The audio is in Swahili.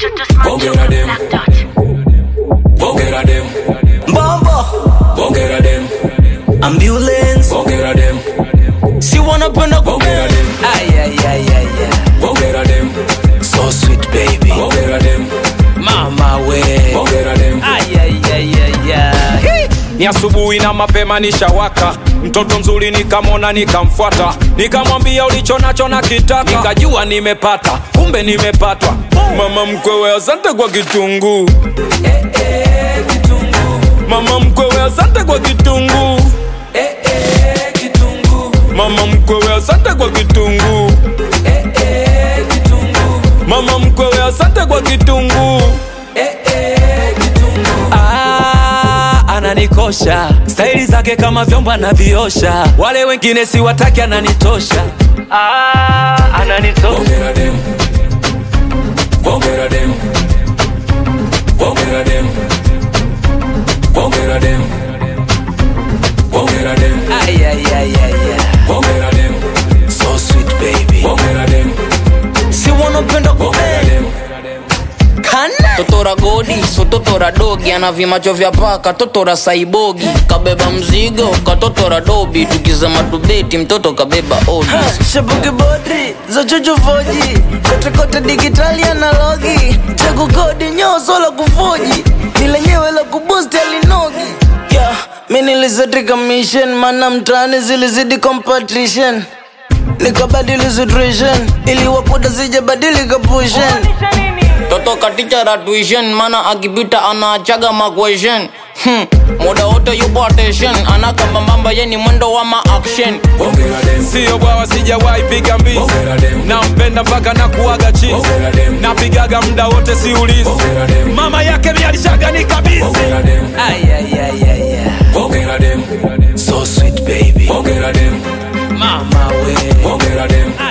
Bongera dem. Bongera dem. Bombo. Bongera dem. Ambulance. Bongera dem. She wanna burn up. Bongera dem. Ay. Bongera dem. So sweet baby. Bongera dem. Mama we. Bongera dem. Ay. Ni asubuhi na mapema nishawaka, mtoto mzuri nikamona nikamfuata, nikamwambia ulicho nacho nakitaka, nikajua nimepata, kumbe nimepatwa. Mama mkwewe asante kwa kitunguu. Kitunguu. Mama mkwewe asante kwa kitunguu. Kitunguu. Mama mkwewe asante kwa kitunguu. Kitunguu. Mama mkwewe asante kwa kitunguu. Ananikosha, staili zake kama vyombo anaviosha, wale wengine si wataki ananitosha. Ananitosha. Bongera dem. Bongera dem. Bongera dem. Bongera dem. Bongera dem. Ay. Bongera dem. So sweet baby. Bongera dem. She wanna burn up. Bongera dem. Kana. Totora godi, so totora dogi. Ana vimacho vya paka, totora saibogi. Kabeba mzigo, katotora dobi. Tukizama tubeti, mtoto kabeba odi. Shabuki body, za chuchu foji. Kote digitali analogi. Chagu kodi nyoso la kufoji. Nile nyewe la kuboost alinogi. Yeah, mini lizetrika mission. Mana mtani zilizidi competition. Nikabadili situation. Ili wapoda zije badilika pushen. Toto katichara tuition, mana akipita anaachaga ma-question. Muda wote yupo attention, anakamba mamba yeni mwendo wa ma-action. Bongera dem. Sio bwawa sijawahi piga mbizi, Bongera dem. nampenda mpaka na kuaga chizi, Bongera dem. napigaga muda wote siulizi. Bongera dem. Mama yake mialishaga ni kabisi. Bongera dem. Ay. Bongera dem. So sweet baby. Bongera dem. Mama we. Bongera dem.